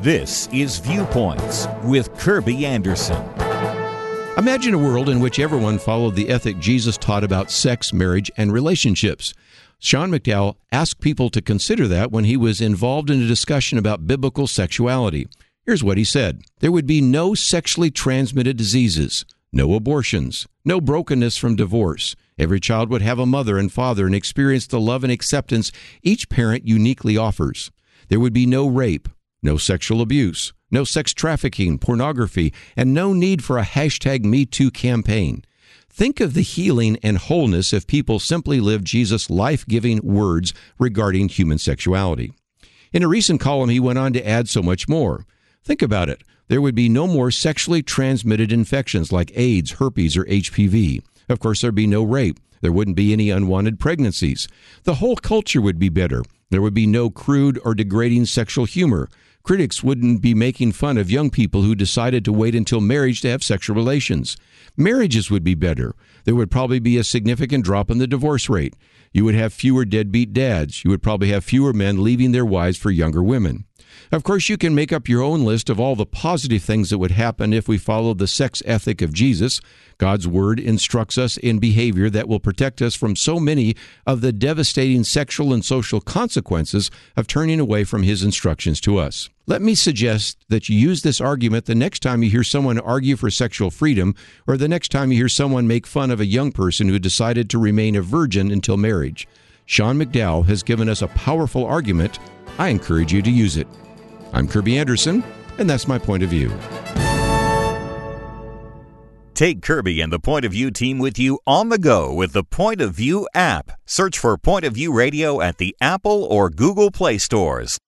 This is Viewpoints with Kirby Anderson. Imagine a world in which everyone followed the ethic Jesus taught about sex, marriage, and relationships. Sean McDowell asked people to consider that when he was involved in a discussion about biblical sexuality. Here's what he said. There would be no sexually transmitted diseases, no abortions, no brokenness from divorce. Every child would have a mother and father and experience the love and acceptance each parent uniquely offers. There would be no rape, no sexual abuse, no sex trafficking, pornography, and no need for a #MeToo campaign. Think of the healing and wholeness if people simply lived Jesus' life-giving words regarding human sexuality. In a recent column, he went on to add so much more. Think about it. There would be no more sexually transmitted infections like AIDS, herpes, or HPV. Of course, there'd be no rape. There wouldn't be any unwanted pregnancies. The whole culture would be better. There would be no crude or degrading sexual humor. Critics wouldn't be making fun of young people who decided to wait until marriage to have sexual relations. Marriages would be better. There would probably be a significant drop in the divorce rate. You would have fewer deadbeat dads. You would probably have fewer men leaving their wives for younger women. Of course, you can make up your own list of all the positive things that would happen if we followed the sex ethic of Jesus. God's word instructs us in behavior that will protect us from so many of the devastating sexual and social consequences of turning away from his instructions to us. Let me suggest that you use this argument the next time you hear someone argue for sexual freedom, or the next time you hear someone make fun of a young person who decided to remain a virgin until marriage. Sean McDowell has given us a powerful argument. I encourage you to use it. I'm Kirby Anderson, and that's my point of view. Take Kirby and the Point of View team with you on the go with the Point of View app. Search for Point of View Radio at the Apple or Google Play stores.